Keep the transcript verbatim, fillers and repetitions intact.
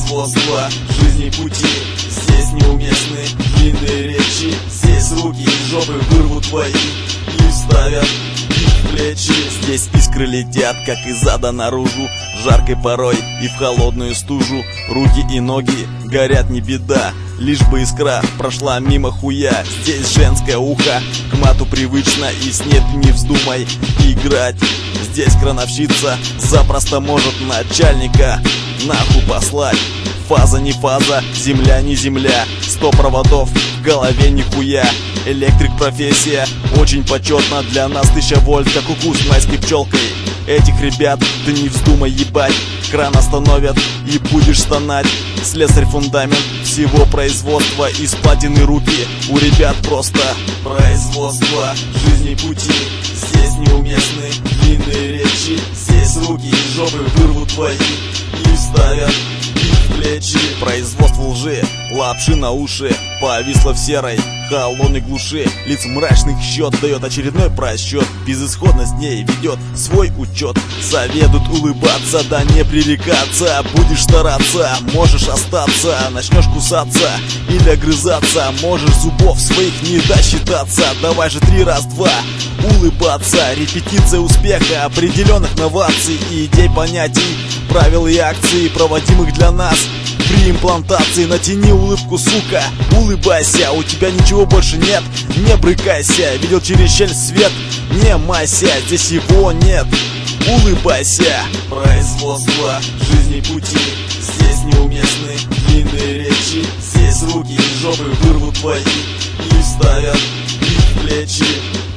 Производство жизни пути здесь неуместны длинные речи. Здесь руки и жопы вырвут твои и вставят их в плечи. Здесь искры летят, как из ада наружу, жаркой порой и в холодную стужу. Руки и ноги горят, не беда, лишь бы искра прошла мимо хуя. Здесь женское ухо к мату привычно, и с ней ты не вздумай играть. Здесь крановщица запросто может начальника нахуй послать. Фаза не фаза, земля не земля, сто проводов в голове нихуя. Электрик профессия очень почетна, для нас тысяча вольт, как укус майской пчелкой. Этих ребят ты не вздумай ебать, кран остановят и будешь стонать. Слесарь фундамент всего производства, из платины руки у ребят просто. Производство жизни пути здесь неуместны длинные речи. Здесь руки и жопы вырвут твои и вставят их в плечи. Производство лжи, лапши на уши, повисло в серой холодной глуши. Лиц мрачных счет дает очередной просчет, безысходность дней ведет свой учет. Советуют улыбаться, да не пререкаться. Будешь стараться, можешь остаться, начнешь кусаться или огрызаться. Можешь зубов своих не досчитаться. Давай же три раз два улыбаться. Репетиция успеха, определенных новаций и идей, понятий, правил и акций, проводимых для нас при имплантации. Натяни улыбку, сука, улыбайся, у тебя ничего больше нет, не брыкайся. Видел через щель свет, не майся, здесь его нет, улыбайся. Производство жизни пути здесь неуместны длинные речи. Здесь руки и жопы вырвут твои и вставят их в плечи.